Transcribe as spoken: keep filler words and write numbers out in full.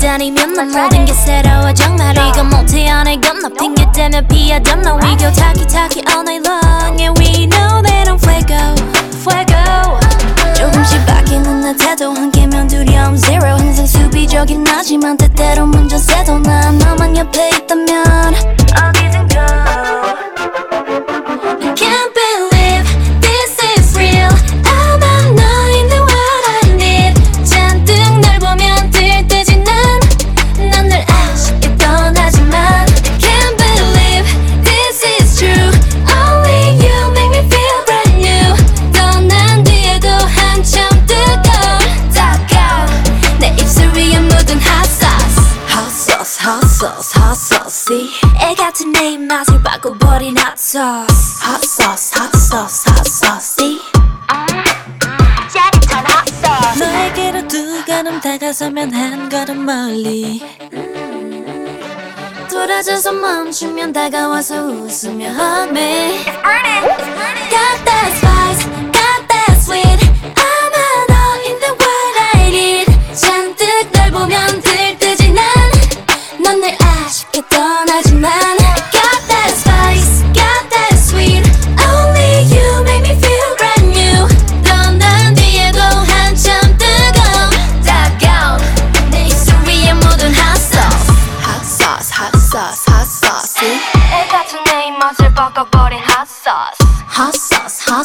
기다리면 난 모든 게 새로워 정말 이거 못해 안 해 건너 핑계 대며 피하던 너 We go talkie talkie all night long And we know that I'm fuego fuego 조금씩 바뀌는 내 태도 한 개면 두려움 zero 항상 수비적인 나지만 때때로 문제 세도 난 너만 옆에 있다면 어디든 go I can't believe this is real I'm 너인데 what I need 잔뜩 널 보면 들뜨지 난 넌 늘 아쉽게 떠나지만 I can't believe this is true Only you make me feel brand new 떠난 뒤에도 한참 뜨거운 따가운 내 입술 위에 묻은 hot sauce hot sauce hot sauce hot sauce 애 같은 내 입맛을 바꿔버린 hot sauce hot sauce hot sauce hot sauce 짜릿한 hot sauce 너에게로 두 걸음 다가서면 한 걸음 멀리 돌아져서 멈추면 다가와서 웃으며 hug me It's burning, it's burning Got that spice, got that sweet I'm an all in the what I need 잔뜩 널 보면 들뜨지 난 넌 늘 아쉽게 떠나지만 Got that spice, got that sweet Only you make me feel brand new 떠난 뒤에도 한참 뜨거운 따가운 내 입술 위에 묻은 hot sauce Hot sauce, hot sauce, hot sauce 애 같은 내 입맛을 바꿔버린 hot sauce Hot sauce, hot